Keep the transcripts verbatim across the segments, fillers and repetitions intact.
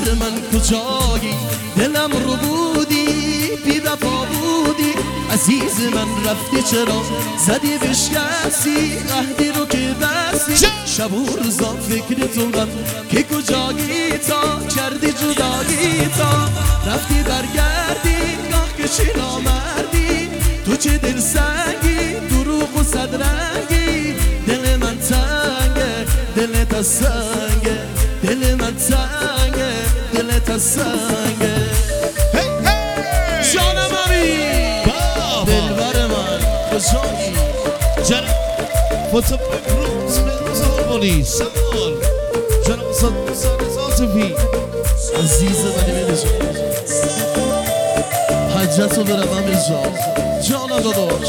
دلبر من کجایی دلم رو بودی بی وفا بودی عزیز من رفتی چرا زدی بشکستی عهدی رو که بستی شب و روزا فکر تو من که کجایی تا کردی جدایی تا رفتی برگردی گاه که چی نامردی تو چه دل سنگی دروغ و صدرنگی دل من تنگه دل تا سنگه دل من تنگه دل تا سنگه جانم امی دلبر من کجایی جانم فوتو بروز بزرگولی سمال جانم صد سال عاطفی عزیز من میدونم حجت رو برم امیر جان جانم داداش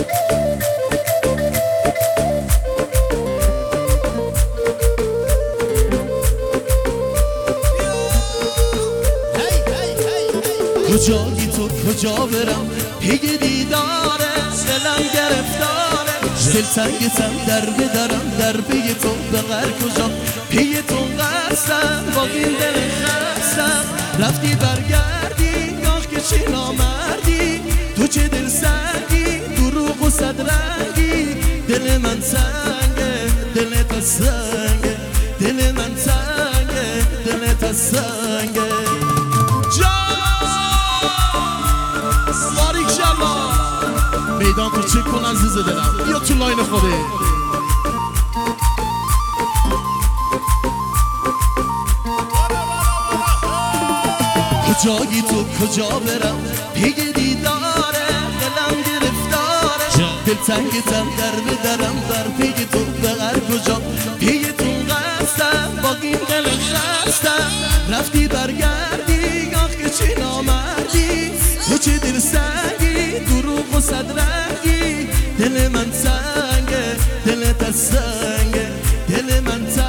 کجایی تو کجا برم پی دیداره دلم گرفتاره دل تنگتم در بدرم در پی تو بغر کجا پی تو قصدم با این دل خستم رفتی برگردی گاه که چی نامردی تو چه دل سنگی دروغ و صدرنگی دل من تنگه دل تا سنگه دل من تنگه دل تا سنگه میدان کوچک کن عزیز دلم بیا تو لاین خوده کجایی تو کجا برم پی دیداره دلم گرفتاره دل تنگتم در بدرم در پی تو بغر کجا پی تو قصدم با این دل خستم رفتی برگردی گاه که چی نامردی تو چه دل سنگی دروغ و صدرنگی دل من تنگه دل تا سنگه دل من تنگه